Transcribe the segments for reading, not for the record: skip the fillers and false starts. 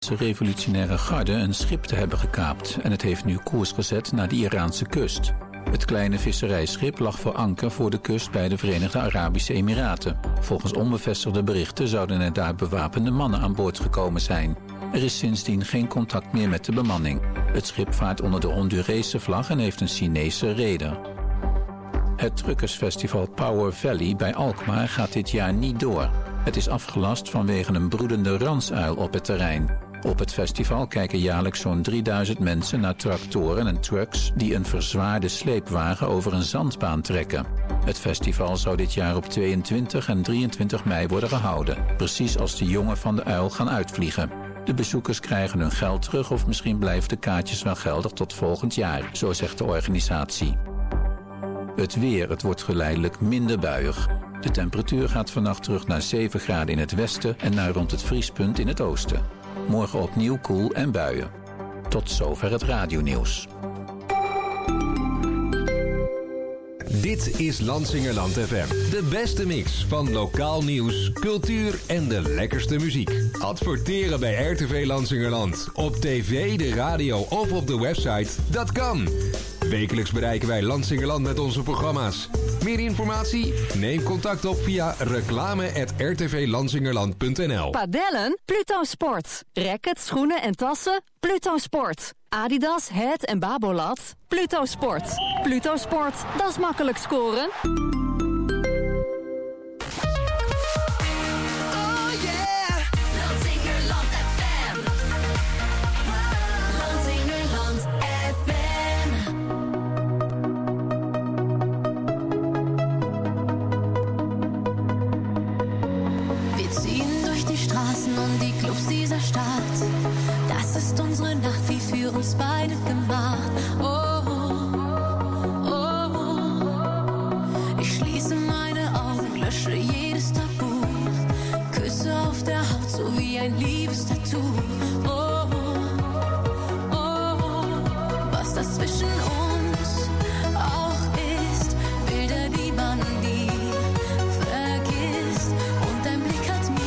De revolutionaire garde een schip te hebben gekaapt en het heeft nu koers gezet naar de Iraanse kust. Het kleine visserijschip lag voor anker voor de kust bij de Verenigde Arabische Emiraten. Volgens onbevestigde berichten zouden er daar bewapende mannen aan boord gekomen zijn. Er is sindsdien geen contact meer met de bemanning. Het schip vaart onder de Hondurese vlag en heeft een Chinese reder. Het truckersfestival Power Valley bij Alkmaar gaat dit jaar niet door. Het is afgelast vanwege een broedende ransuil op het terrein. Op het festival kijken jaarlijks zo'n 3000 mensen naar tractoren en trucks die een verzwaarde sleepwagen over een zandbaan trekken. Het festival zou dit jaar op 22 en 23 mei worden gehouden, precies als de jongen van de uil gaan uitvliegen. De bezoekers krijgen hun geld terug of misschien blijven de kaartjes wel geldig tot volgend jaar, zo zegt de organisatie. Het weer, het wordt geleidelijk minder buiig. De temperatuur gaat vannacht terug naar 7 graden in het westen en naar rond het vriespunt in het oosten. Morgen opnieuw koel en buien. Tot zover het radionieuws. Dit is Lansingerland FM. De beste mix van lokaal nieuws, cultuur en de lekkerste muziek. Adverteren bij RTV Lansingerland. Op tv, de radio of op de website. Dat kan. Wekelijks bereiken wij Lansingerland met onze programma's. Meer informatie? Neem contact op via reclame@rtvlansingerland.nl. Padellen? Pluto Sport. Rackets, schoenen en tassen? Pluto Sport. Adidas, Het en Babolat? Pluto Sport. Pluto Sport, dat is makkelijk scoren. Und die Clubs dieser Stadt, das ist unsere Nacht, wie für uns beide gemacht. Oh, oh, oh. Ich schließe meine Augen, lösche jedes Tabu, Küsse auf der Haut, so wie ein Liebestattoo. Oh, oh, oh. Was das zwischen uns auch ist, Bilder, die man nie vergisst. Und dein Blick hat mir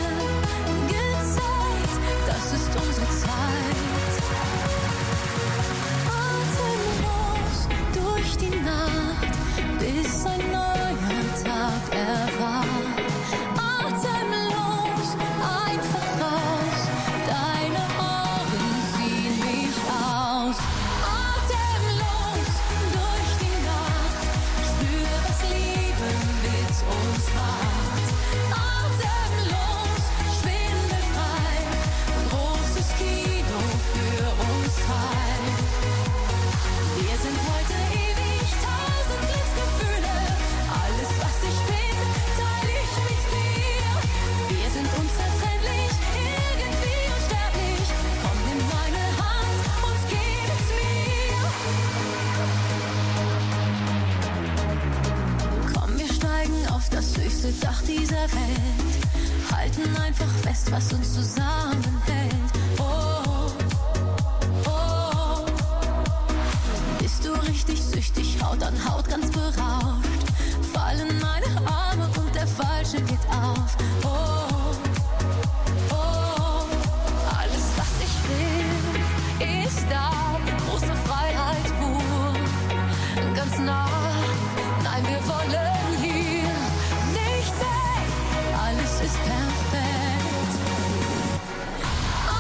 das ist unsere Zeit. Atemlos durch die Nacht, bis ein neuer Tag erwacht. Atemlos, einfach raus, deine Augen ziehen mich aus. Atemlos durch die Nacht, spür, was Liebe mit uns macht. Atemlos, schwindelfrei, großes Kino für uns zwei. Wir sind heute ewig, 1000 Glücksgefühle. Alles, was ich bin, teile ich mit dir. Wir sind unzertrennlich, irgendwie unsterblich. Komm, nimm meine Hand und gib es mir. Komm, wir steigen auf das höchste Dach dieser Welt. Halten einfach fest, was uns zusammenhält. Oh, oh, bist du richtig süchtig, Haut an Haut, ganz berauscht. Fallen meine Arme und der Falsche geht auf. Oh, oh, alles, was ich will, ist da. Große Freiheit pur, ganz nah. Nein, wir wollen hier nicht weg. Alles ist perfekt.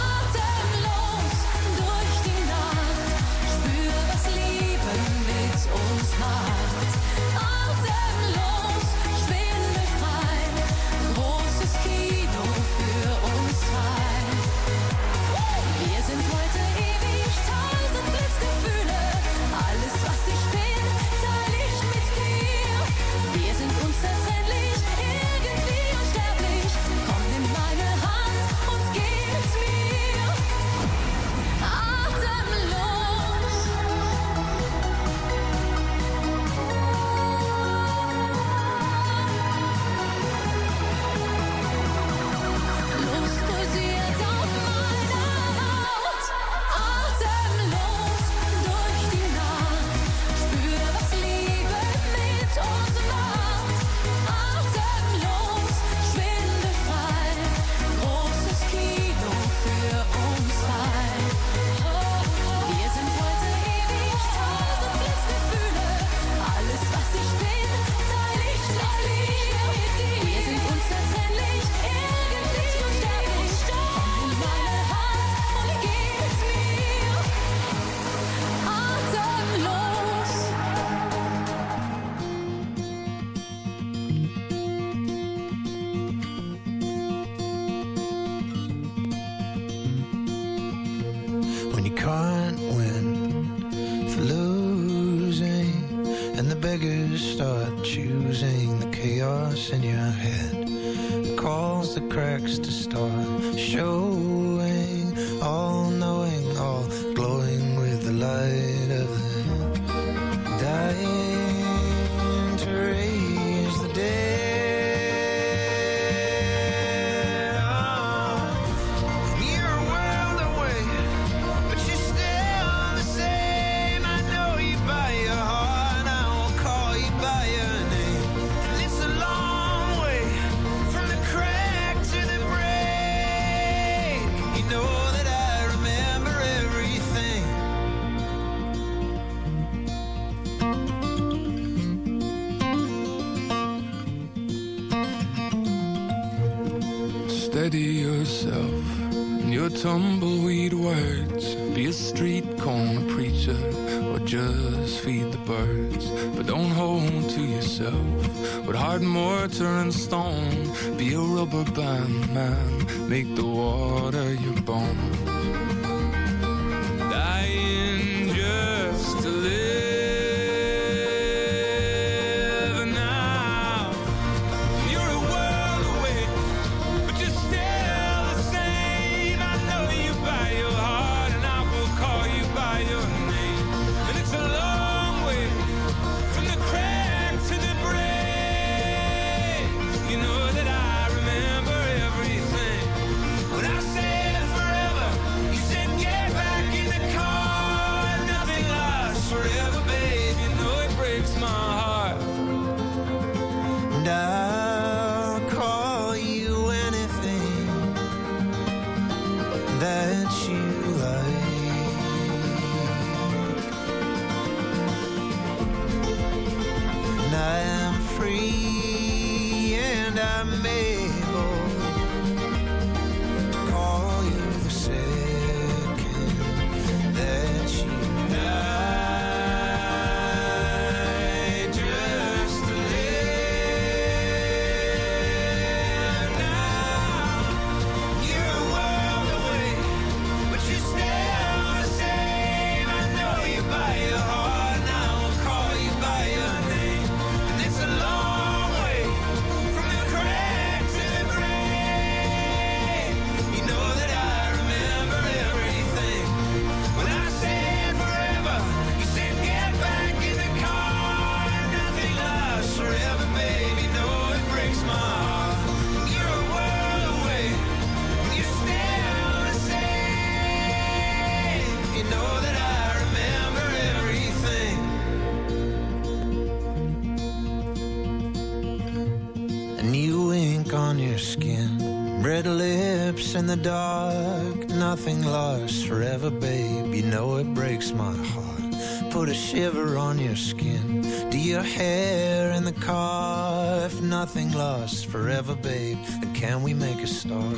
beggars start choosing the chaos in your head. It calls the cracks to start showing, all knowing, all glowing with the light of the dying to raise the dead. Steady yourself in your tumbleweed words. Be a street corner preacher or just feed the birds. But don't hold to yourself with hard mortar and stone. Be a rubber band man, make the water your bones. Dying just to live. In the dark, nothing lasts forever, babe. You know it breaks my heart. Put a shiver on your skin. Do your hair in the car. If nothing lasts forever, babe, then can we make a start?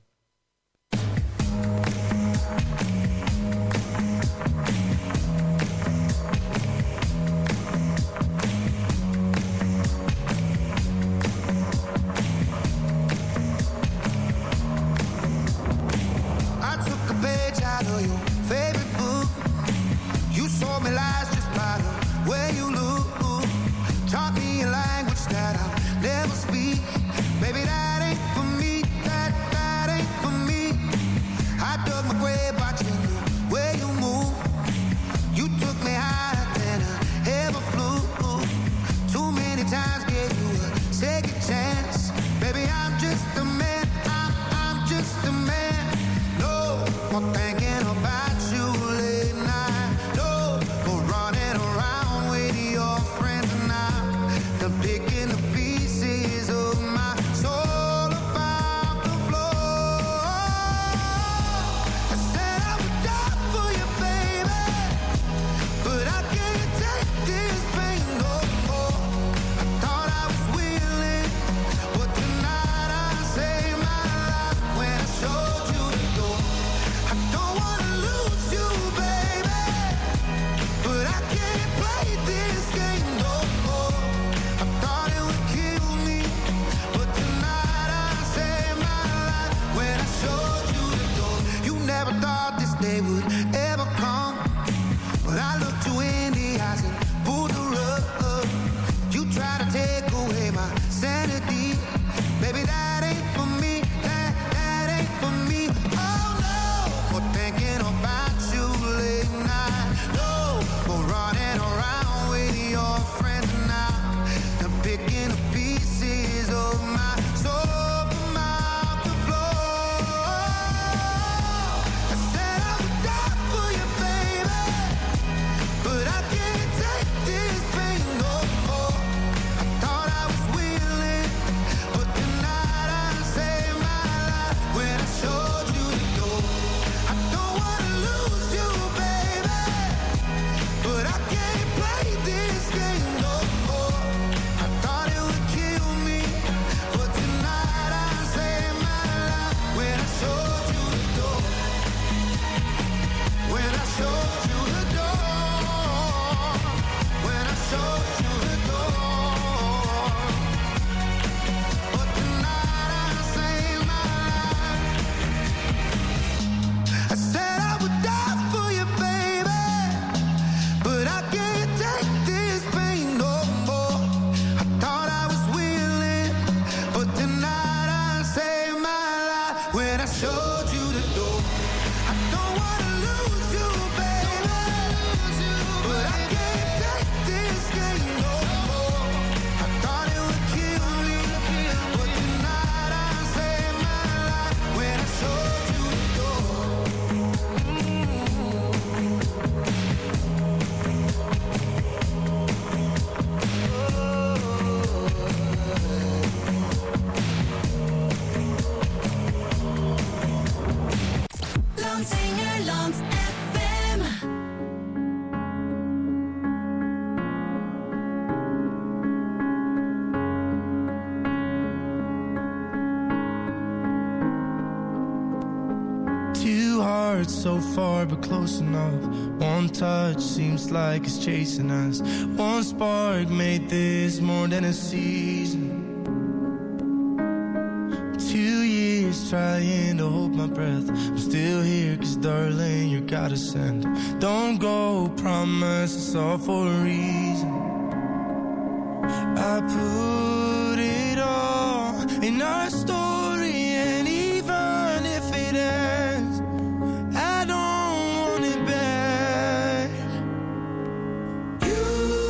day would ever come. But I looked you in the eyes and pulled the rug. Lansingerland FM. 2 hearts so far but close enough. 1 touch seems like it's chasing us. 1 spark made this more than a season. 2 years trying to hold my breath. I'm still here cause darling you gotta send. Don't go, promise it's all for a reason. I put it all in our story, and even if it ends, I don't want it back. You,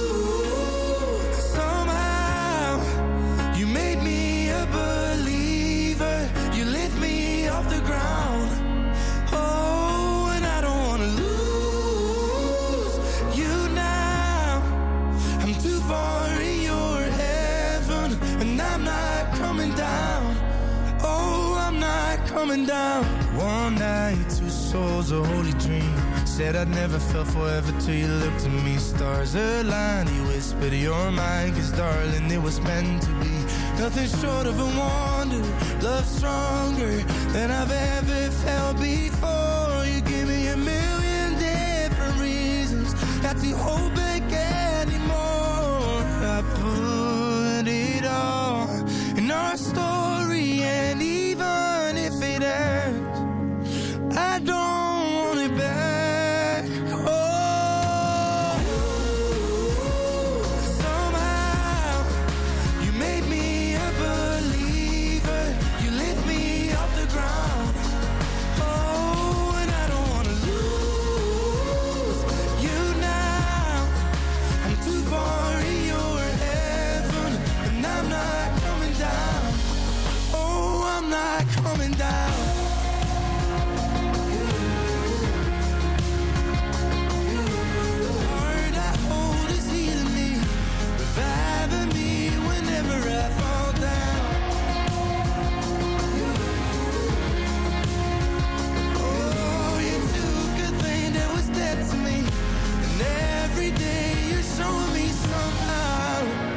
somehow, you made me a believer. You lift me off the ground. Oh, and I don't want to lose you now. I'm too far in your heaven, and I'm not coming down. Oh, I'm not coming down. One night, 2 souls, a holy dream. Said I'd never felt forever till you looked at me. Stars aligned, you whispered you're mine, cause darling it was meant to be. Nothing short of a wonder, love stronger than I've ever felt before. You give me a million different reasons not to hold back anymore. I put it all in our story, and even if it ends, I don't want it back. Oh, somehow you made me a believer. You lift me off the ground. Oh, and I don't want to lose you now. I'm too far in your heaven, and I'm not coming down. Oh, I'm not coming down. Heart I hold is healing me, reviving me whenever I fall down. Oh, you took a thing that was dead to me, and every day you're showing me somehow.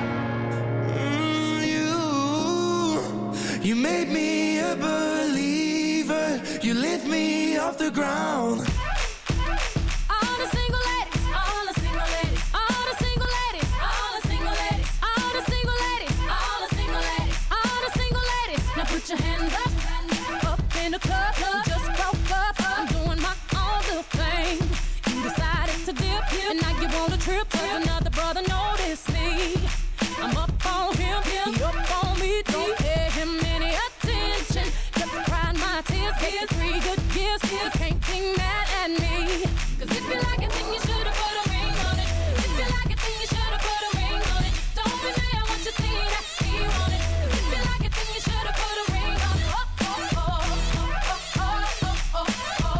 You made me a believer. You lift me off the ground. All the single ladies, all the single ladies, all the single ladies, all the single ladies, all the single ladies, all the single ladies, all the single ladies. Now put your hands up, up in the club. You just broke up. I'm doing my own little thing. You decided to dip, and now you want a trip. Cause another brother noticed me. I'm up on him, he up on me. Don't pay him any attention. Just crying my tears, getting 3 good years. You can't be mad at me. Cause if you like it, then you should've put a ring on it. If you like it, then you should've put a ring on it. Don't be mad once you see that he want it. If you like it, then you should've put a ring on it. Oh, oh, oh, oh, oh, oh, oh, oh,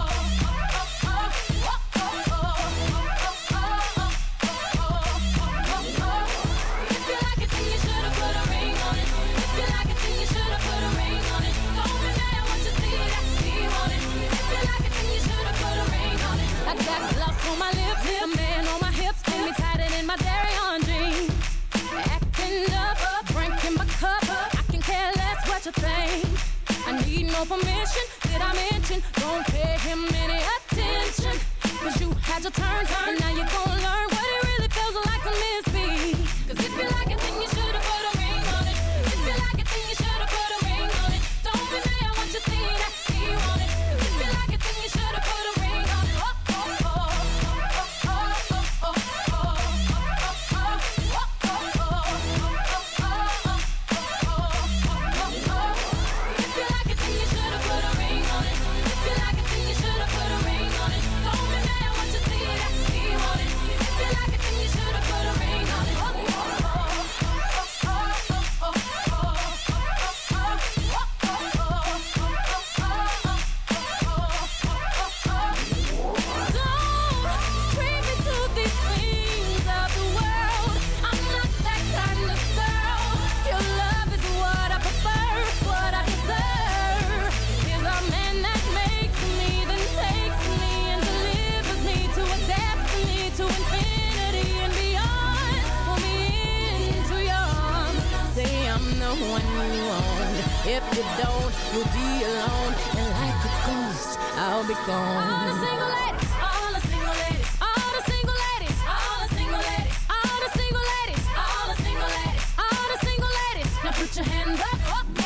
If you like it, then you should've put a ring on it. If you like it, then you should've put a ring on it. Don't be mad once you see that he want it. If you like it, then you should've put a ring on it. I got love on my lips, a man on my hips, got me tighter than my dairy on jeans. Acting up, drinking my cup, I can care less what you think. I need no permission, did I mention? Don't pay him any attention. Cause you had your turn, and now you're gonna learn what it really feels like to miss me. Cause if you like it, then you should've put a ring on it. If you like it, then you should've put a ring on it. Don't be mad once you see that he want it. If you like it, then you should've put a ring on it. Oh, oh, oh, oh, oh, oh, oh, oh, If you like it, then you should've put a ring on it. If you like it, then you should've put a ring on it. Don't be mad once you see that he want it. if you don't, you'll be alone. And like a ghost, I'll be gone. All the single ladies, all the single ladies, all the single ladies, all the single ladies, all the single ladies, all the single ladies, all the single ladies. Now put your hands up.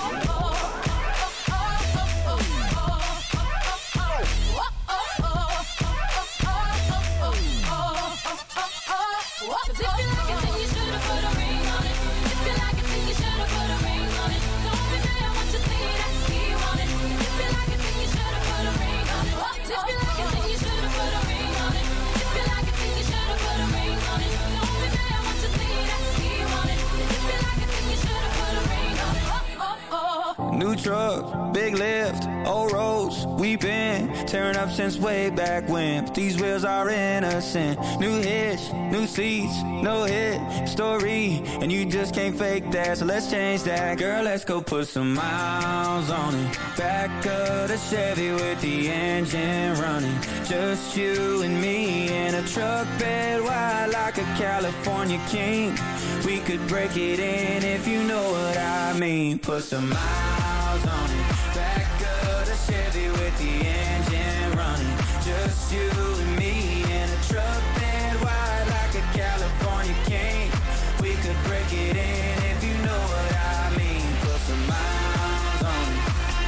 New truck, big lift, old roads, we been tearing up since way back when. But these wheels are innocent. New hitch, new seats, no hit story, and you just can't fake that. So let's change that, girl. Let's go put some miles on it. Back of the Chevy with the engine running. Just you and me in a truck bed wide like a California king. We could break it in if you know what I mean. Put some miles on it. Back of the Chevy with the engine running. Just you and me in a truck bed wide like a California king. We could break it in if you know what I mean. Put some miles on it.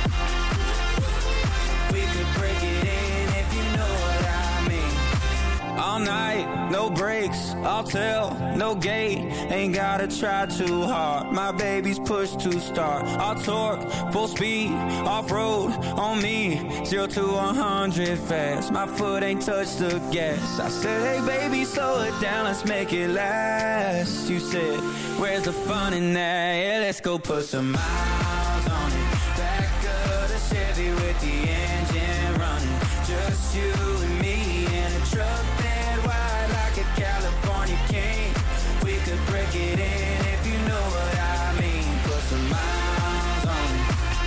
We could break it in if you know what I mean. All night, no brakes, I'll tell, no gate. Ain't gotta try too hard. My baby's push to start. I'll torque, full speed, off-road on me. 0 to 100 fast. My foot ain't touched the gas. I said, hey baby, slow it down, let's make it last. You said, where's the fun in that? Yeah, let's go put some miles on it. Back of the Chevy with the engine running. Just you and me in a truck bed wide like a California king. We could break it in if you know what I mean. Put some miles on it.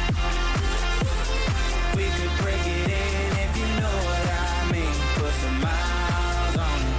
We could break it in if you know what I mean. Put some miles on it.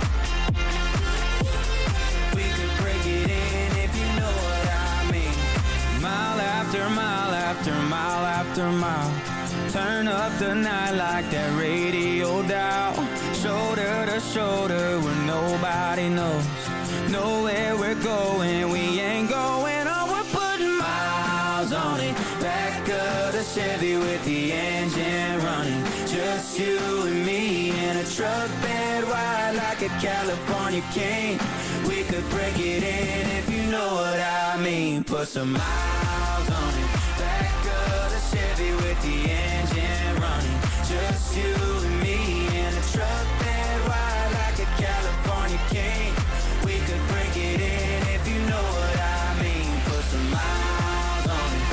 We could break it in if you know what I mean. Mile after mile after mile after mile. Turn up the night like that radio dial. Shoulder to shoulder where nobody knows. Know where we're going, we ain't going on. We're putting miles on it. Back of the Chevy with the engine running. Just you and me in a truck bed wide like a California king. We could break it in if you know what I mean. Put some miles on it. Back of the Chevy with the engine running. Just you and me in a truck bed wide like a California king. We could break it in if you know what I mean. Put some miles on it.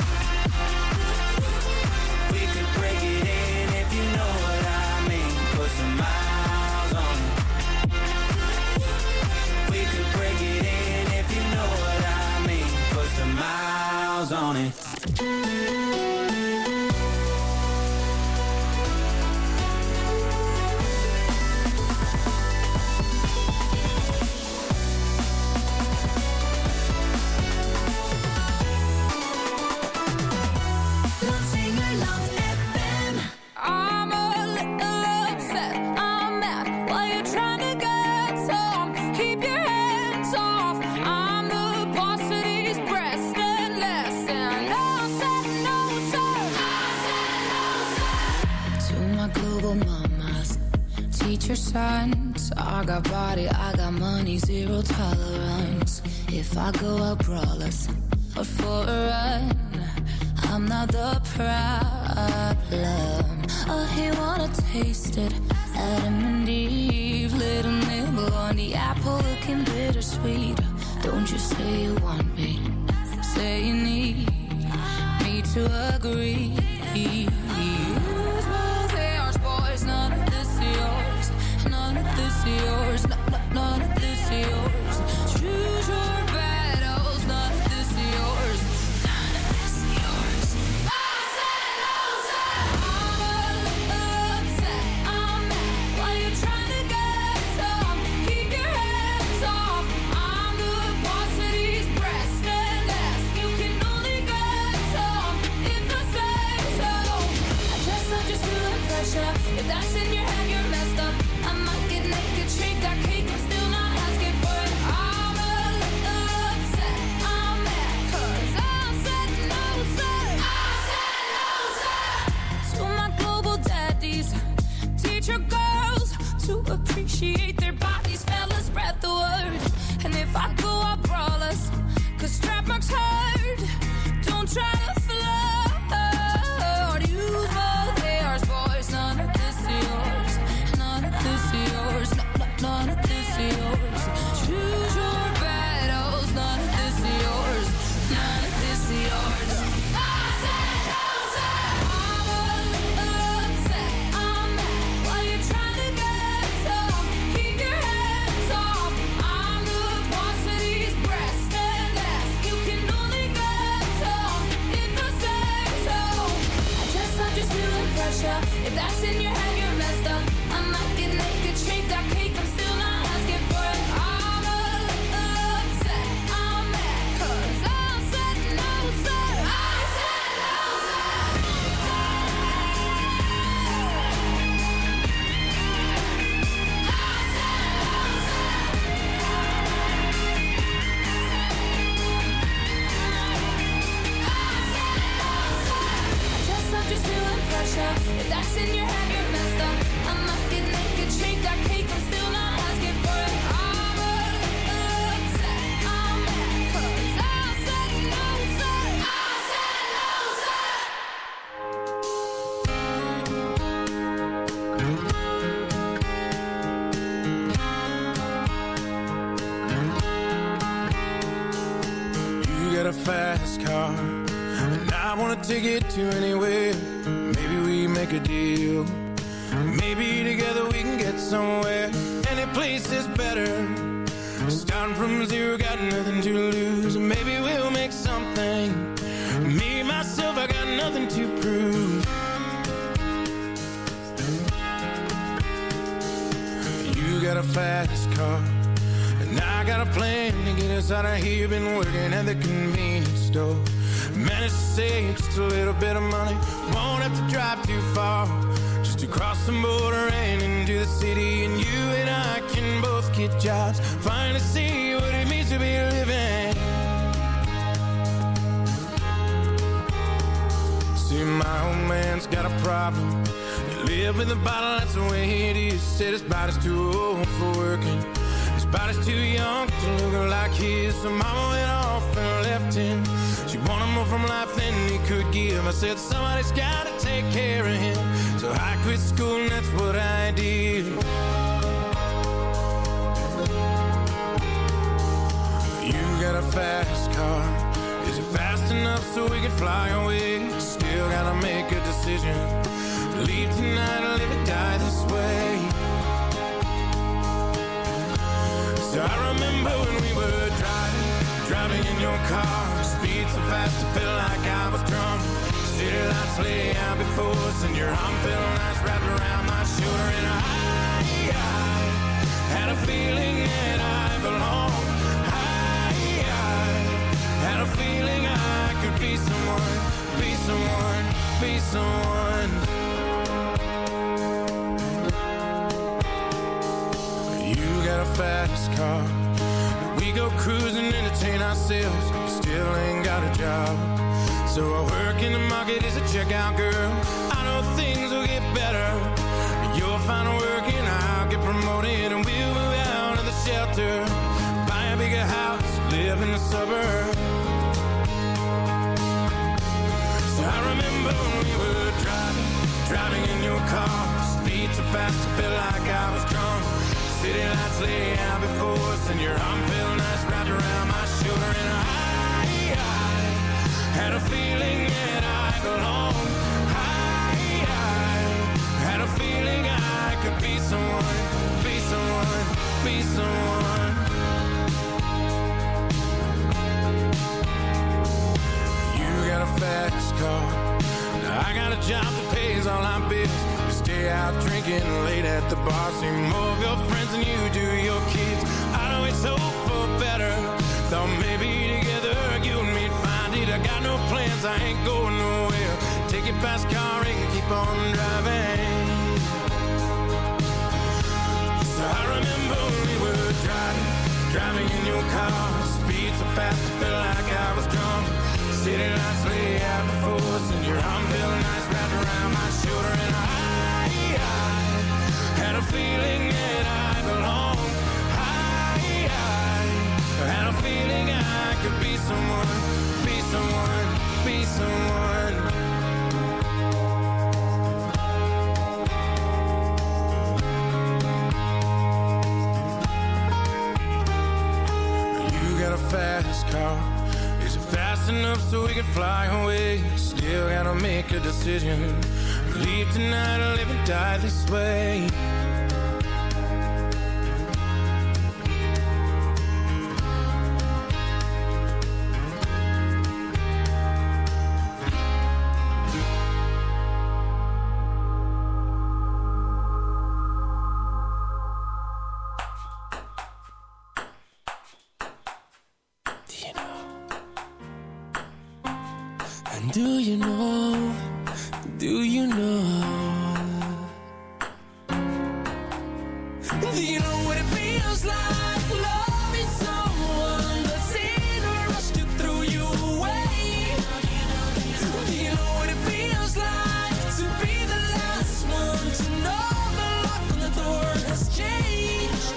We could break it in if you know what I mean. Put some miles on it. We could break it in if you know what I mean. Put some miles on it. Your sons, I got body, I got money, zero tolerance. If I go out braless or for a run, I'm not the problem. Oh, he wanna taste it, Adam and Eve, little nibble on the apple, looking bittersweet. Don't you say you want me, say you need me to agree. Who's both yours, boys? None of this is yours. None of this is yours. None of this is yours. Choose your battles. None of this is yours. None of this is yours. I'm upset. I'm mad. Why you trying to get some? Keep your hands off. I'm the boss of these breasts and ass. You can only get some if I to appreciate their bodies. Fellas, spread the word. And if I go, I'll brawl us. Cause strap marks hurt. Don't try to flood. Use both ARs, boys. None of this is yours. None of this is yours. None of this is yours. Choose your battles. None of this is yours. None of this is yours. If that's in your head, you're messed up. I might get naked, shake that cake, I'm still not asking for it. I'm upset, I'm mad, cause I said no, sir. I said no, just feeling pressure. If that's in your head, you're messed up. I might get naked, shake that cake, I'm still not asking for it. I'm upset, I'm mad, cause I said no, sir. I said no, You got a fast car, and I wanna take it to anywhere. Maybe we make a deal. Maybe together we can get somewhere. Any place is better. Starting from zero, got nothing to lose. Maybe we'll make something. Me, myself, I got nothing to prove. You got a fast car, and I got a plan to get us out of here. Been working at the convenience store. Managed to save just a little bit of money. Won't have to drive too far, just to cross the border and into the city. And you and I can both get jobs, finally see what it means to be living. See, my old man's got a problem. He live with a bottle, that's the way it is. Said his body's too old for working. His body's too young to look like his. So mama went off and left him. She wanted more from life than he could give. I said somebody's gotta take care of him. So I quit school and that's what I did. You got a fast car. Is it fast enough so we can fly away? Still gotta make a decision. Leave tonight or live or die this way. So I remember when we were driving in your car. Speed so fast it felt like I was drunk. City lights lay out before us, and your arm felt nice wrapped around my shoulder. And I had a feeling that I belonged. I had a feeling I could be someone, be someone, be someone. You got a fast car. We go cruising, entertain ourselves. Still ain't got a job. So I work in the market as a checkout girl. I know things will get better. You'll find work and I'll get promoted. And we'll move out of the shelter, buy a bigger house, live in the suburbs. So I remember when we were driving in your car. Speed so fast it felt like I was drunk. City lights lay out before us, and your arm felt nice wrapped around my shoulder. And I had a feeling that I belonged. I had a feeling I could be someone, be someone, be someone. You got a fast car. Now I got a job that pays all our bills. Stay out drinking late at the bar. See more of your friends than you do your kids. I always hope for better. Thought maybe together you and me'd find it. I got no plans, I ain't going nowhere. Take your fast car and keep on driving. So I remember when we were driving in your car. Speed so fast it felt like I was drunk. City lights lay out before us, and your arm felt nice wrapped around my shoulder. And I had a feeling this car. Is it fast enough so we can fly away? Still gotta make a decision. Leave tonight or live and die this way. Do you know, do you know, do you know what it feels like loving someone that's in a rush to throw you away? Do you know what it feels like to be the last one to know the lock on the door has changed?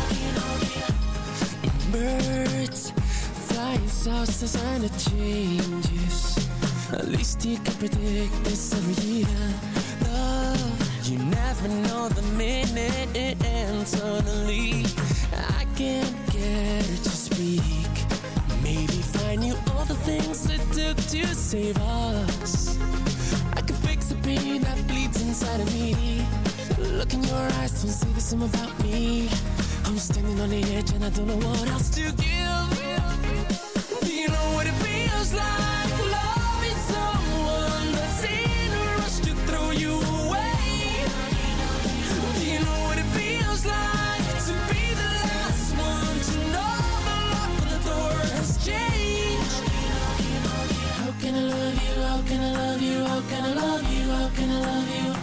Birds flying south to sign the changes. At least you can predict this every year. Love, you never know the minute, and suddenly I can't get her to speak. Maybe find you all the things it took to save us. I could fix the pain that bleeds inside of me. Look in your eyes, don't say the same about me. I'm standing on the edge and I don't know what else to give. Do you know what it feels like? Someone that's in a rush to throw you away. Do you know what it feels like to be the last one to know the lock on the door has changed? How can I love you? How can I love you? How can I love you? How can I love you?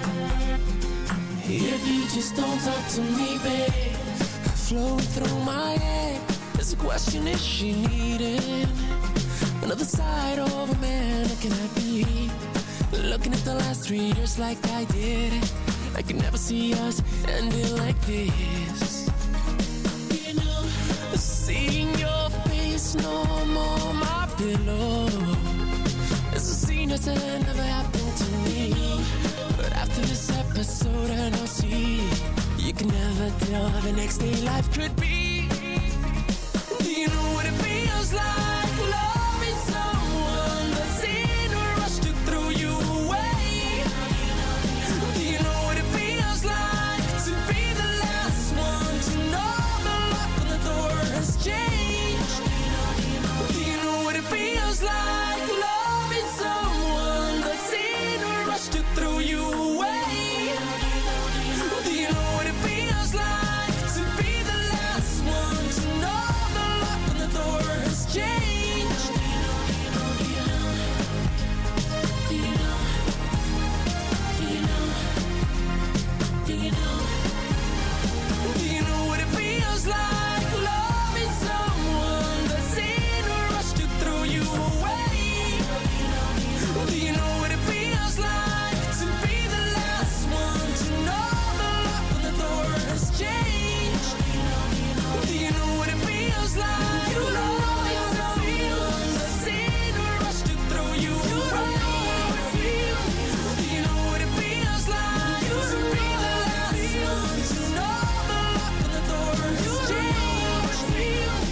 If you just don't talk to me, babe. Flowing through my head, there's a question: is she needing another side of a man? Or can I be looking at the last 3 years like I did? I could never see us ending like this. You know, seeing your face no more my pillow. It's a scene that never happened to me. But after this episode I know, see, you can never tell how the next day life could be. Do you know what it feels like? Loving someone that's in a rush to throw you away. Do you know what it feels like to be the last one to know the lock on the door has changed? Do you know what it feels like? Loving someone that's in a rush to throw you away. Do you know what it feels like to be the last one to know the lock on the door has changed? Do you know? Do you know? Do you know? Do you know? Do you know what it feels like? Loving someone that's in a rush to throw you away. Do you know what it feels like to be the last one to know the lock on the door has changed? Do you know what it feels like? You know it's someone that's in a rush to throw you away. Do you know what it feels like to be the last one to know the lock on the door has changed? Do you know?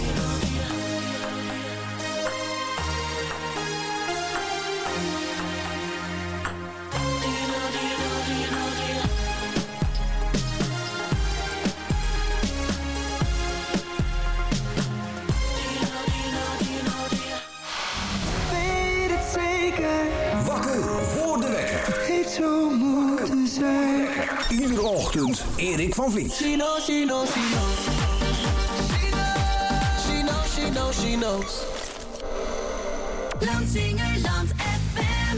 Weet het zeker, Wakker voor de wekker. het heeft zo moeten zijn. Iedere ochtend Erik van Vliet. She knows, she knows, she knows. She knows, she knows, she knows. Landsingerland FM.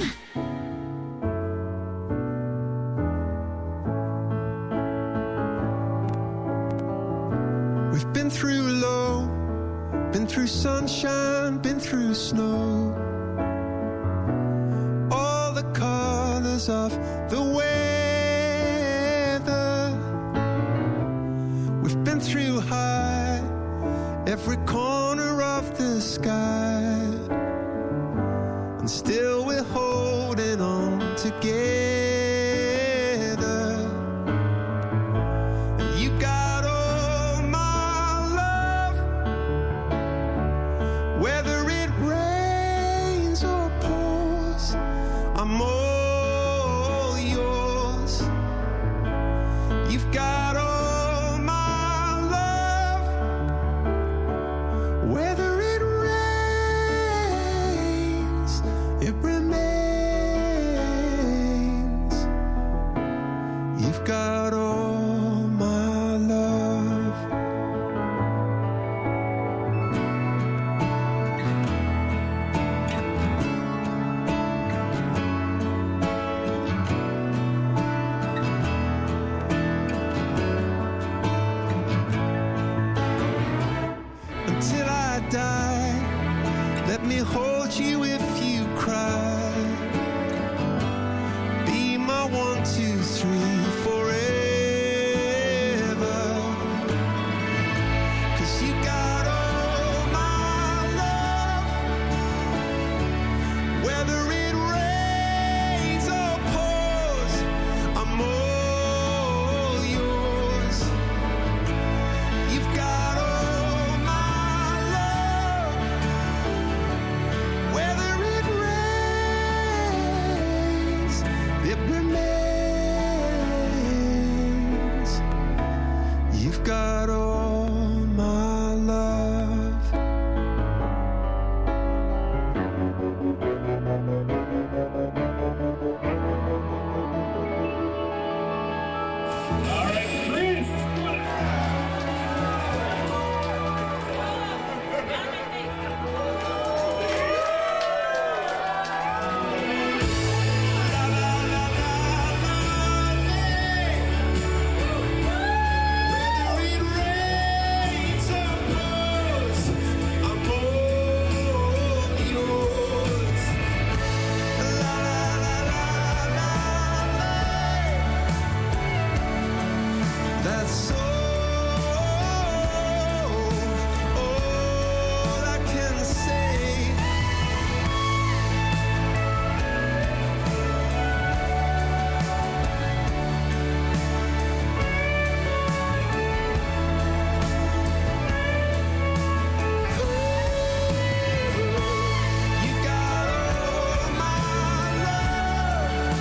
We've been through low, been through sunshine, been through snow. All the colors of the weather. We've been through high, every corner of the sky. And still we're holding on together. And you got all my love. got all my love. Whether it rains, it remains. You've got all my love. Until I die, let me hold you if you cry. Be my 1, 2, 3 forever. 'Cause you got all my love. Whether it rains or pours, I'm all yours. You've got all my love. Whether it rains, it remains. You've got all my love. That's all I can say. You got all my love.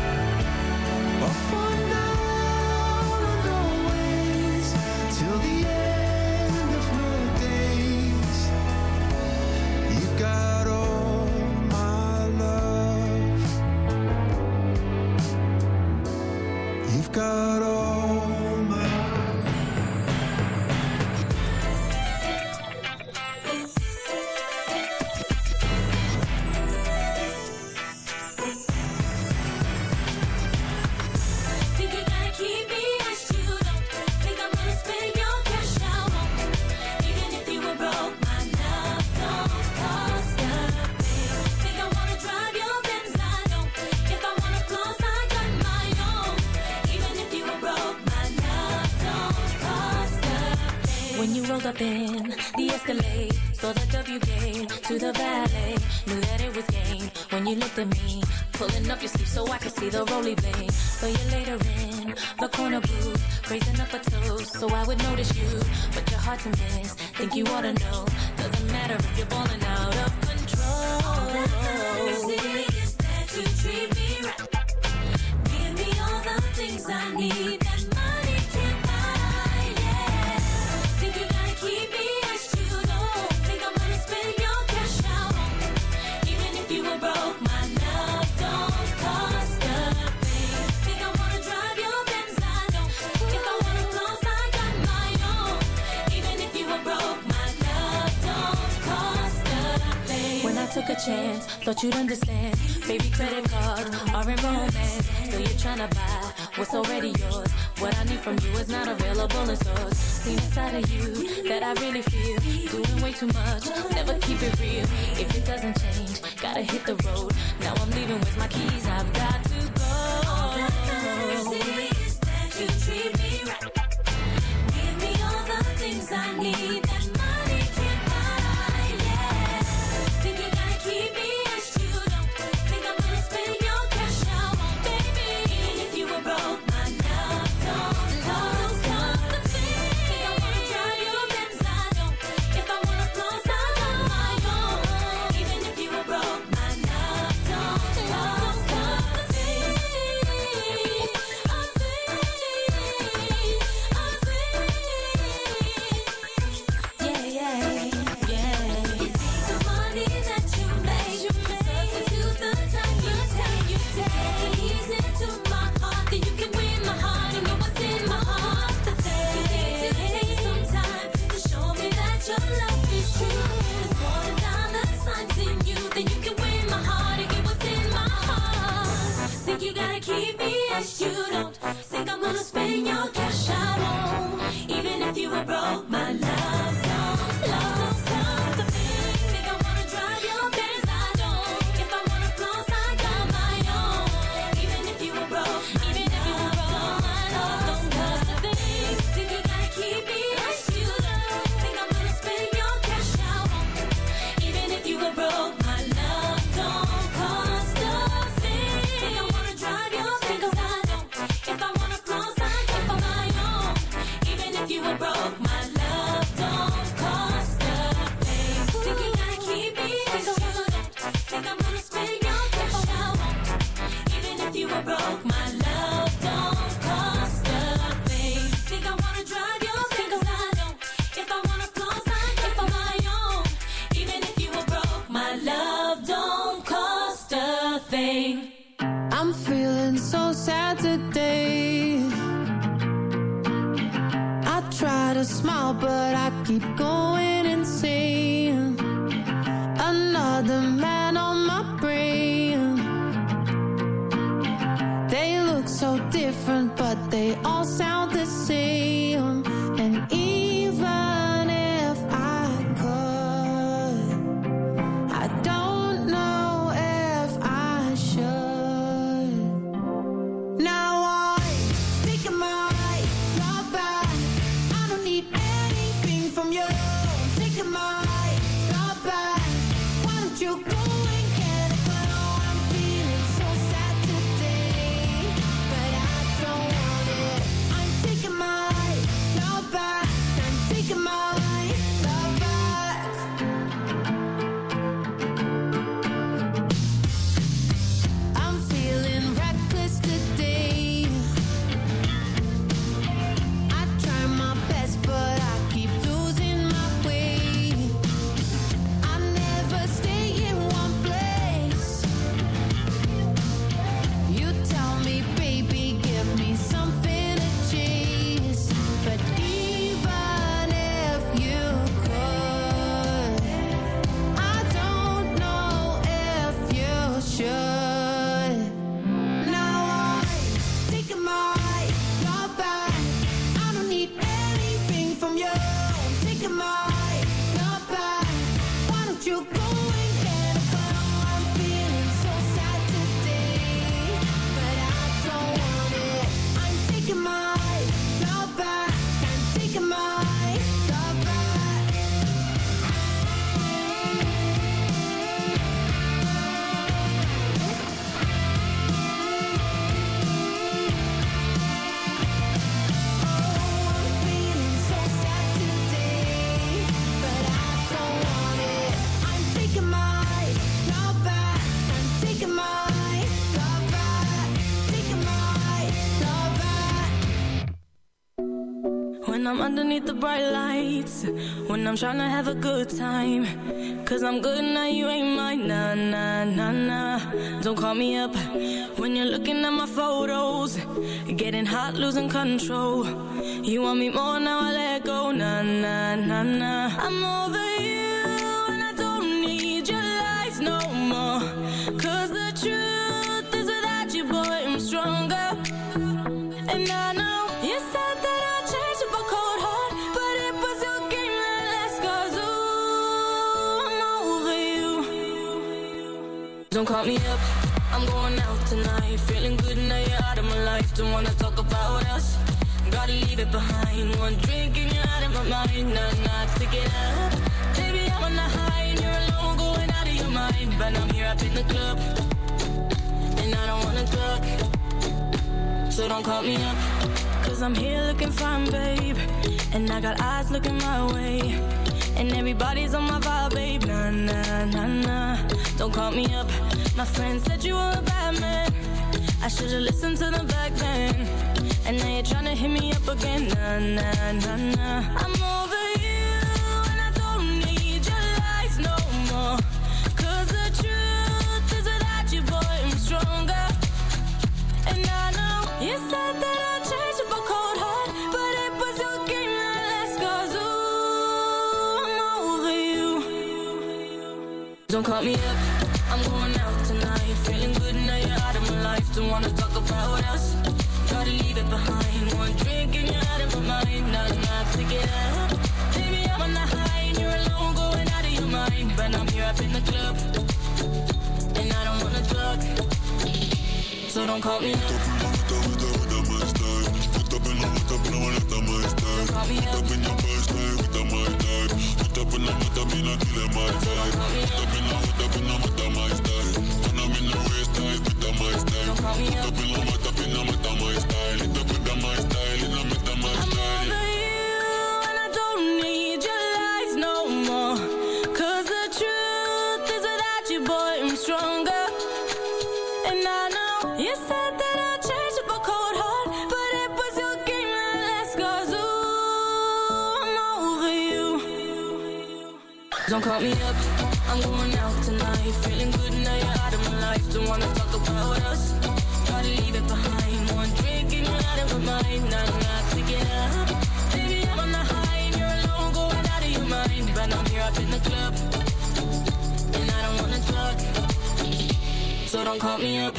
For now and always, till the end of my days. You got all my love. You've got all my Think you gotta keep me as you don't think I'm gonna spend your cash out on me. Even if you were broke, my love don't cost a thing. Think I wanna drive your Benz, I don't. If I wanna close, I got my own. Even if you were broke, my love don't cost a thing. When you rolled up in the Escalade, saw the W game to the valet, knew that it was game. When you looked at me, pulling up your sleeve so I could see the roly blade. So you later in the corner booth, raising up a toast so I would notice you, but you're hard to miss. Think you ought to know, doesn't matter if you're balling out of control. All that matters is that you treat me right. Give me all the things I need that money can't buy. Yeah. Think you gotta keep me as you don't think I'm gonna spend your cash out on me. Even if you were broke, my love don't cost a thing. Think I wanna drive your Benz, I don't. If I wanna close, I got my own. Even if you were broke, my love don't cost a thing. When I took a chance, thought you'd understand. Baby, credit cards are in romance. So you're trying to buy what's already yours. What I need from you is not available in stores. Seen a side of you that I really feel. Doing way too much, never keep it real. If it doesn't change, gotta hit the road. Now I'm leaving with my keys, I've got to go. All that matters is that you treat me right. Give me all the things I need that money can't buy. Yeah. Think you gotta keep me as you don't think I'm gonna spend your cash out on baby. Even if you were broke, my love don't cost a thing. Think I wanna drive your Benz, I don't. If I wanna close, I got my own. Even if you were broke, my love don't cost a thing. wish you don't think I'm gonna spend your cash. I won't, even if you were broke. My love don't cost a thing. Think I wanna drive your Benz? I don't. If I wanna floss, I got my own. Even if you were broke, even if you were broke, my love don't cost a thing. Think you gotta keep me like you don't. Think I'm gonna spend your cash. I won't, even if you were broke. My love don't cost a thing. Think I wanna drive your Benz? I don't. If I wanna floss, I got my own. Even if you were broke, my love don't cost a thing. Think you gotta keep me like you don't. Think I'm gonna spend your cash. I won't, even if you were broke. My love don't cost a thing. Think I wanna drive your Benz? I don't. If I wanna floss, I got my own. Even if you were broke, my love don't cost a thing. I'm feeling so sad today. I try to smile, but I keep going insane. Another man on my brain. They look so different, but they all sound the same. And even if I could, I don't know if I should. Now I think I might drop back. I don't need anything from you. Think I might drop back. Why don't you go and get it? But oh, I'm feeling so sad today, but I don't want it. I'm taking my love back. I'm taking my love back. I'm feeling reckless today. I try my best, but I keep losing my way. I never stay in one place. You tell me, baby, give me something to chase. But even if you could, I don't know if you should. Now I think I might drop back. I don't need anything from you. Think I might drop back. Why don't you go and get it? But oh, I'm feeling so sad today, but I don't want it. I'm taking my love back. I'm taking my love back. I'm feeling so sad today, but I don't want it. I'm taking my love back. I'm taking my love back. Taking my love back. When I'm underneath the bright lights, when I'm trying to have a good time, 'cause I'm good now, you ain't mine. Nah, nah, nah, nah. Don't call me up when you're looking at my photos, getting hot, losing control. You want me more, now I let go. Nah, nah, nah, nah. I'm over you and I don't need your lies no more, 'cause the truth is without you, boy, I'm stronger. And I know you said that I'd change up a cold heart, but it was your game that last, 'cause ooh, I'm over you. Don't call me up, I'm going out tonight. Feeling good now you're out of my life. Don't wanna talk about us, gotta leave it behind. One drink and you're out of my mind. Nah, nah, take it up. Baby, I'm on the high and you're alone, going out of your mind. But I'm here up in the club, and I don't wanna talk, so don't call me up, 'cause I'm here looking fine, babe. And I got eyes looking my way, and everybody's on my vibe, babe. Nah, nah, nah, nah. Don't call me up. My friend said you were a bad man. I should've listened to them back then. And now you're trying to hit me up again. Nah, nah, nah, nah. I'm over you and I don't need your lies no more, 'cause the truth is without you, boy, I'm stronger. And I know you said that I'd change up a cold heart, but it was your game that last, 'cause ooh, I'm over you. Don't call me up, I'm going out tonight. Feeling good now you're out of my life. Don't wanna talk about us, Try to leave it behind. One drink and you're out of my mind. Not enough to get out. Baby, I'm on the high and you're alone, going out of your mind. But I'm here up in the club, and I don't wanna talk, so don't call me up. Don't call me up, I'm going out tonight. Feeling good now you're out of my life. Don't wanna talk about us, try to leave it behind. One drink and you're out of my mind. Not enough to get up. Baby, I'm on the high and you're alone, going out of your mind. But I'm here up in the club, and I don't wanna talk, so don't call me up.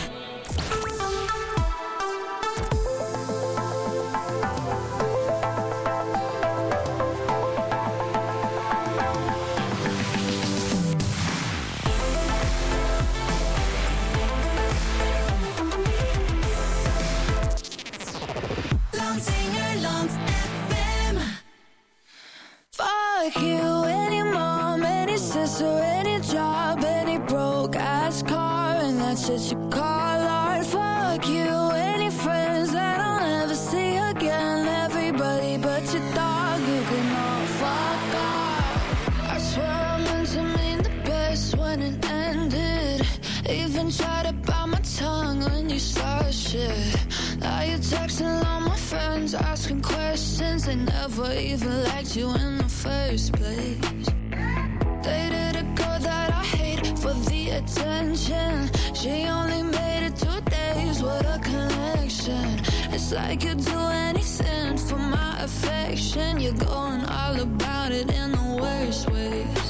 Fuck you, any mom, any sister, any job, any broke ass car, and that's what you call art. Fuck you, any friends that I'll never see again. Everybody but your dog, you can all fuck off. I swear I meant to mean the best when it ended. Even tried to bite my tongue when you started shit. Now you're texting all my friends, asking questions. They never even liked you in the first place. Dated a girl that I hate for the attention. She only made it 2 days, what a connection. It's like you'd do anything for my affection. You're going all about it in the worst ways.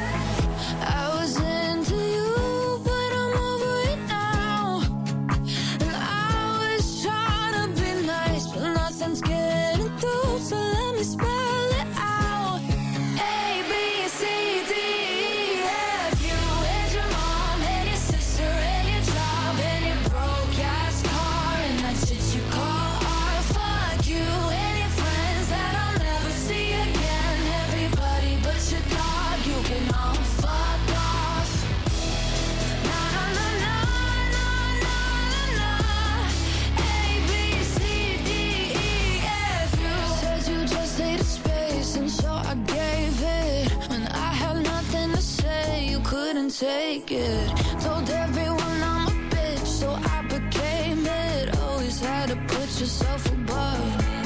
I was into you, but I'm over it now. And I was trying to be nice, but nothing's getting through, so let me spell it out. A, B, C, D, E, F. You and your mom and your sister and your job and your broke ass car, and that's shit you call art. Fuck you and your friends that I'll never see again. Everybody but your dog, you can all fuck off. Na na na na na na na. A, B, C, D, E, F. You said you just needed space, and so I gave it. When I had nothing to say, you couldn't take it. Told everyone I'm a bitch, so I became it. Always had to put yourself above me.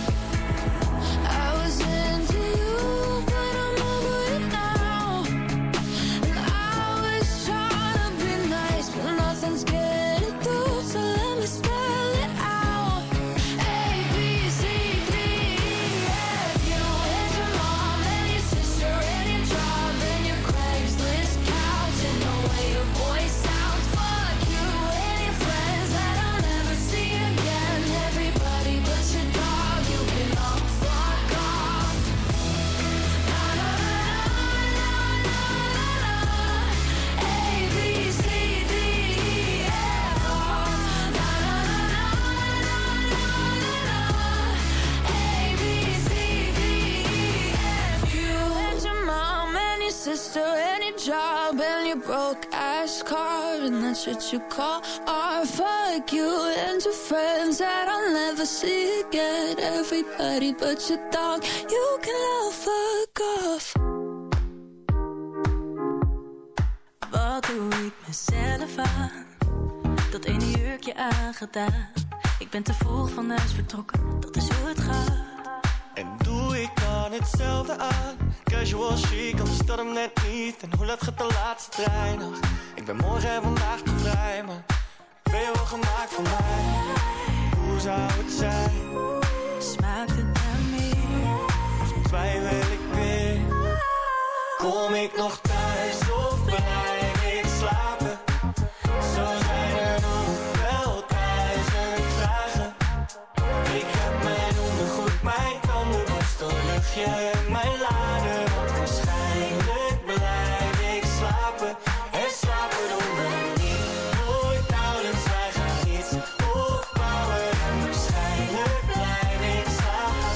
I was into you, but I'm over it now. And I was trying to be nice, but nothing's getting through, so let me spell it out. A, B, C, D, E, F. You and your mom and your sister and your job and your Craigslist couch and the way your voice sounds. Fuck you and your friends that I'll never see again. Everybody but your dog, you can all fuck off. Na na na na na na na. A, B, C, D, E, F. Na na na na na na na. A, B, C, D, E, F. You and your mom and your sister and your job and your broke ass car, and that's what you call art. Fuck you and your friends that I'll never see again. Everybody but your dog, you can all fuck off. Wat doe ik mezelf aan? Dat ene jurkje aangedaan. Ik ben te vroeg van huis vertrokken, dat is hoe het gaat. En doe ik dan hetzelfde aan? Casual chic, anders dat hem net niet. En hoe laat gaat de laatste trein nog? Ik ben morgen en vandaag te vrij, maar ben je wel gemaakt voor mij? Hoe zou het zijn? Smaakt het naar meer? Of twijfel ik weer? Kom ik nog thuis of blijf ik slapen? Zo zijn er nog wel 1000 vragen. luchtje en mijn lader. Want waarschijnlijk blijf ik slapen. En slapen doen we niet. Nooit nauwelijks, wij gaan iets opbouwen. En waarschijnlijk blijf ik slapen.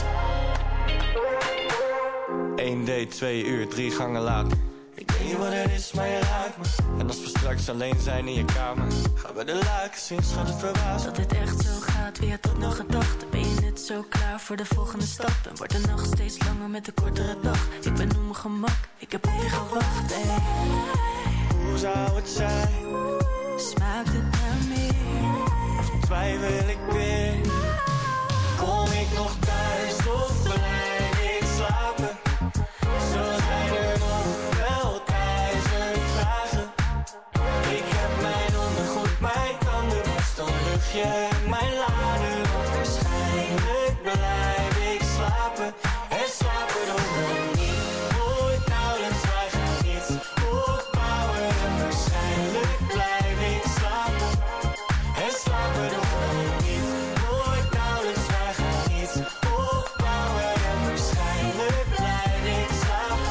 1 date, 2 uur, 3 gangen later. Ik weet niet wat het is, maar je raakt me. En als we straks alleen zijn in je kamer, gaan we de lakens in, schat, het verbaasd. Dat dit echt zo gaat, wie had dat nog gedacht? Ben je net zo klaar voor de volgende stap? En wordt de nacht steeds langer met de kortere dag? Ik ben op mijn gemak, ik heb hier gewacht, ey. Hoe zou het zijn? Smaakt het naar meer? Of twijfel ik weer? Kom ik nog thuis of blijf ik slapen? Zo zijn er nog wel 1000 vragen. Ik heb mijn ondergoed, mijn tandenborstel, luchtje en mijn lader. Want waarschijnlijk blijf ik slapen. En slapen doen we niet. Nooit nauwelijks, wij gaan iets opbouwen. En waarschijnlijk blijf ik slapen. En slapen doen we niet. Nooit nauwelijks, wij gaan iets opbouwen. En waarschijnlijk blijf ik slapen.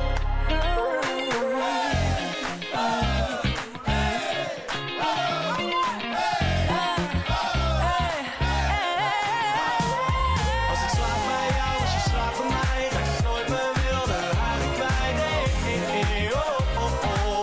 Als ik slaap bij jou, als je slaapt bij mij, ga ik nooit meer wilde haren kwijt. Hey, oh, oh, oh.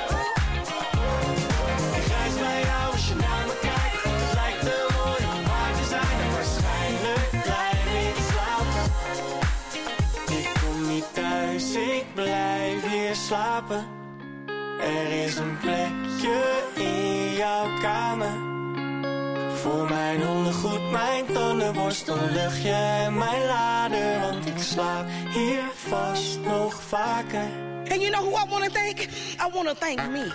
Ik reis bij jou als je naar me kijkt. Het lijkt te mooi om waar te zijn. En waarschijnlijk blijf ik slapen. Ik kom niet thuis, ik blijf hier slapen. Er is een plekje in jouw kamer. Voor mijn ondergoed, mijn tandenborstel, luchtje en mijn lader. Want ik slaap hier vast nog vaker. And you know who I want to thank? I want to thank me.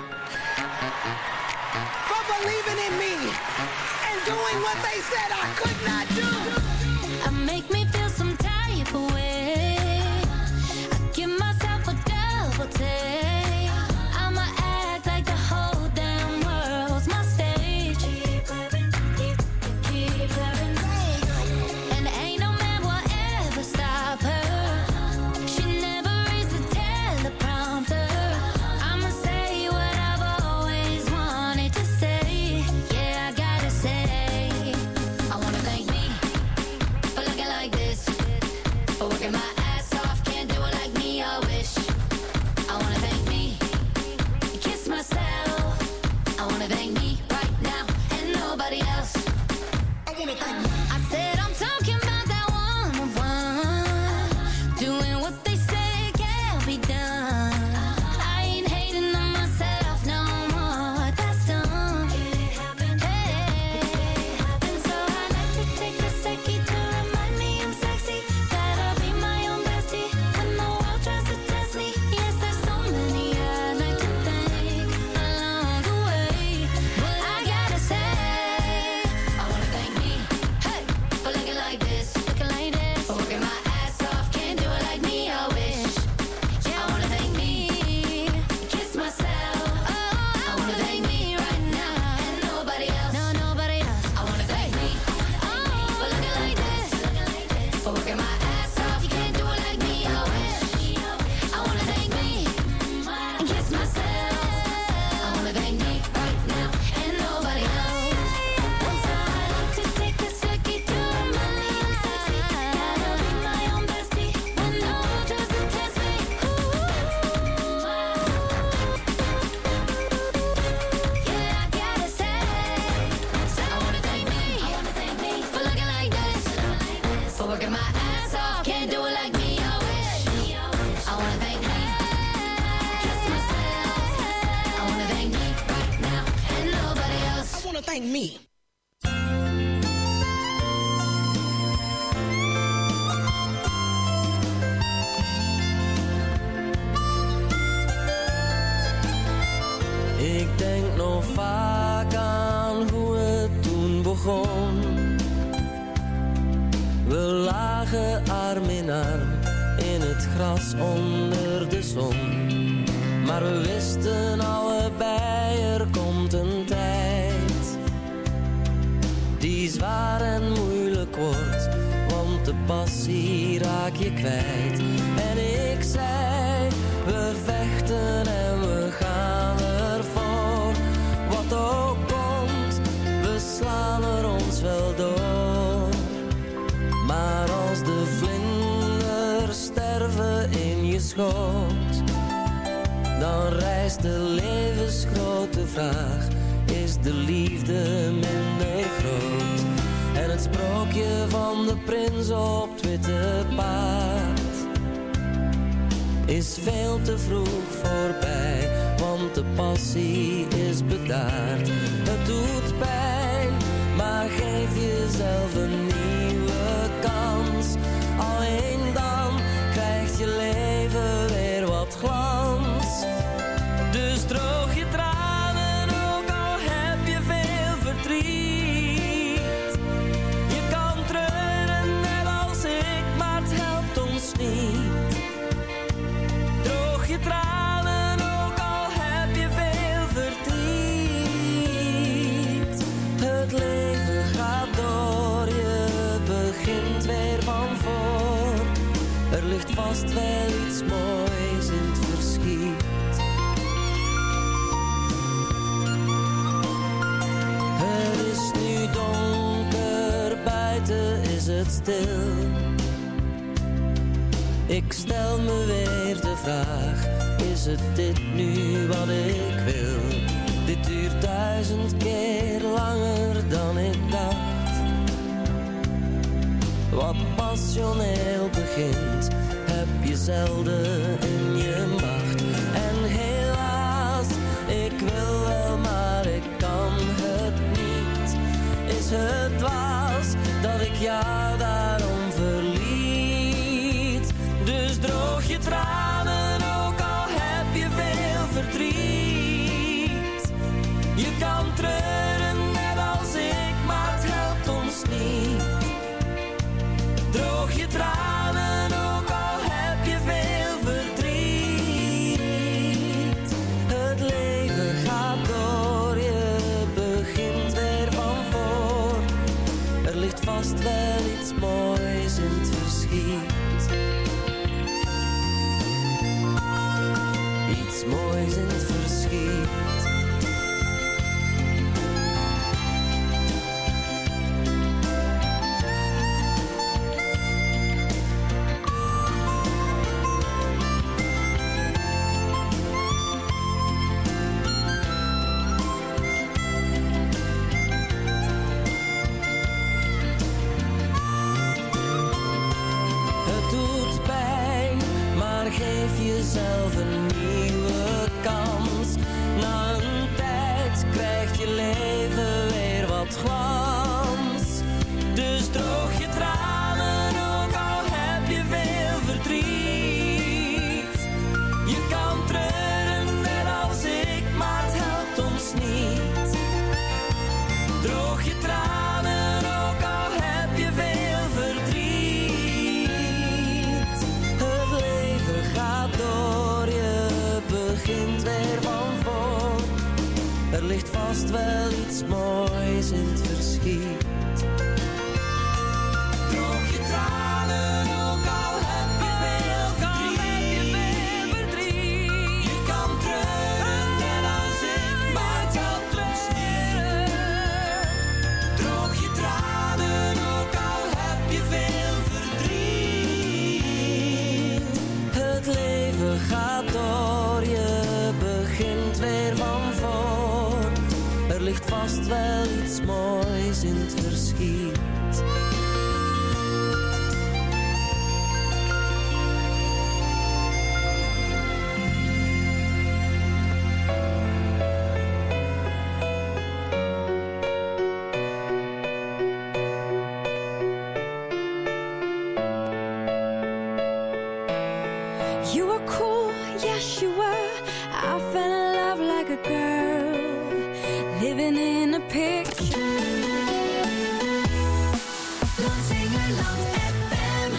For believing in me and doing what they said I could not do. I make me feel some type of way. I give myself a double take. I'ma act like the whole damn world's my stage. Keep living, keep living. And ain't no man will ever stop her. She never reads the teleprompter. I'ma say what I've always wanted to say. Yeah, I gotta say, I wanna thank me for looking like this, for working my ass off, can't do it like me, I wish. I wanna thank me, kiss myself. I wanna thank me right now and nobody else. I want to thank me. I said I'm talking about that one-on-one, doing what they say can't be done. I ain't hating on myself no more, that's done. Hey, and so I like to take a second to remind me I'm sexy, that I'll be my own bestie when the world tries to test me. Yes, there's so many I'd like to thank along the way, but I gotta say, I wanna thank me, hey, for looking like this, for working my ass off, can't do it like me, I wish. Yeah, I wanna thank me, kiss myself. I wanna thank me right now and nobody else. No, nobody else. I wanna thank me, for looking like this, for working my ass off, you can't do it like me, I wish. I wanna thank me, kiss myself. I wanna thank me right now and nobody else. And so I like to take a second to remind me I'm sexy, that I'll be my own bestie when the world tries to test me. Yeah, I gotta say, I wanna thank me, for looking like this, for working my ass off, can't do it like me, I wish. I wanna thank me, kiss myself. I wanna thank me right now and nobody else. I want to thank me. Ik denk nog vaak aan hoe het toen begon. We lagen arm in arm in het gras onder de zon. Maar we wisten allebei, er komt een tijd die zwaar en moeilijk wordt, want de passie raak je kwijt. En ik zei, we vechten en we gaan ervoor. Wat ook komt, we slaan er ons wel door. Maar als de vlinders sterven in je schoot, dan rijst de levensgrote vraag: is de liefde minder groot? En het sprookje van de prins op het witte paard is veel te vroeg voorbij, want de passie is bedaard. Het doet pijn, maar geef jezelf een nieuwe kans. Alleen dan krijgt je leven weer wat glans. Dus droog je tranen, ook al heb je veel verdriet. Je kan treuren net als ik, maar het helpt ons niet. Droog je tranen, ook al heb je veel verdriet. Het leven gaat door, je begint weer van voor. Er ligt vast wel iets moois in het verschiet. Het is nu donker, buiten is het stil. Ik stel me weer de vraag, is het dit nu wat ik wil? Dit duurt 1000 keer langer dan ik dacht. Wat passioneel begint, heb je zelden in je macht. En helaas, ik wil wel, maar ik kan het niet. Is het dwaas dat ik jou daarom verliet? Dus droog je tranen, ook al heb je veel verdriet. Je kan treuren net als ik, maar het helpt ons niet. Droog je tranen, ook al heb je veel verdriet. Het leven gaat door, je begint weer van voor. Er ligt vast wel iets moois in het verschiet. Iets moois in het verschiet. Jezelf een nieuwe kans. Na een tijd krijgt je leven weer wat glans. Dus droog je tranen, ook al heb je veel verdriet. Je kan treuren net als ik, maar het helpt ons niet. Droog je tranen, ook al heb je veel verdriet. Het leven gaat door, je begint weer van voor. Er ligt vast wel iets moois in het verschiet. Droog je tranen, ook al heb je veel verdriet. Je kan treuren net als ik, maar het helpt ons niet. Droog je tranen, ook al heb je veel verdriet. Het leven gaat door, je begint weer van voor. Er ligt vast wel iets moois in het verschiet. You were cool, yes you were. I fell in love like a girl, living in a picture. Lansingerland FM.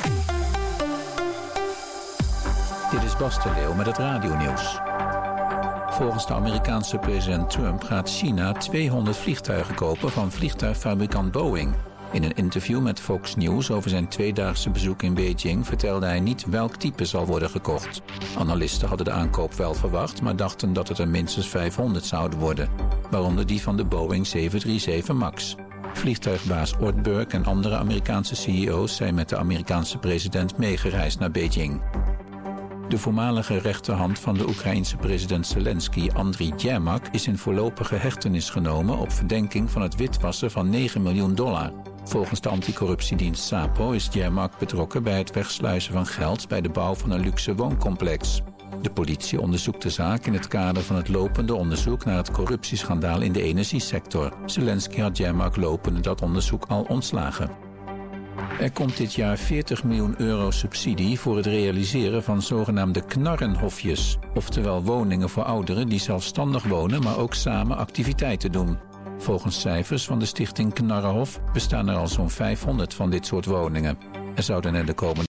Dit is Bas de Leeuw met het radionieuws. Volgens de Amerikaanse president Trump gaat China 200 vliegtuigen kopen van vliegtuigfabrikant Boeing. In een interview met Fox News over zijn 2-daagse bezoek in Beijing vertelde hij niet welk type zal worden gekocht. Analisten hadden de aankoop wel verwacht, maar dachten dat het er minstens 500 zouden worden, waaronder die van de Boeing 737 MAX. Vliegtuigbaas Ortberg en andere Amerikaanse CEO's zijn met de Amerikaanse president meegereisd naar Beijing. De voormalige rechterhand van de Oekraïense president Zelensky, Andriy Yermak, is in voorlopige hechtenis genomen op verdenking van het witwassen van $9 miljoen. Volgens de anticorruptiedienst SAPO is Yermak betrokken bij het wegsluizen van geld bij de bouw van een luxe wooncomplex. De politie onderzoekt de zaak in het kader van het lopende onderzoek naar het corruptieschandaal in de energiesector. Zelensky had Yermak lopende dat onderzoek al ontslagen. Er komt dit jaar €40 miljoen subsidie voor het realiseren van zogenaamde knarrenhofjes, oftewel woningen voor ouderen die zelfstandig wonen, maar ook samen activiteiten doen. Volgens cijfers van de stichting Knarrenhof bestaan er al zo'n 500 van dit soort woningen. Er zouden er de komende